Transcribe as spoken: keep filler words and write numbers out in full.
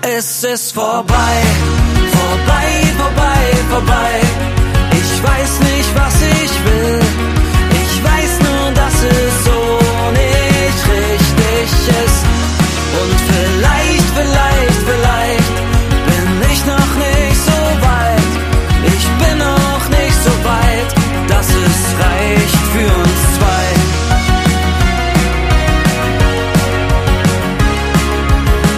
es ist vorbei, vorbei, vorbei, vorbei. Ich weiß nicht, was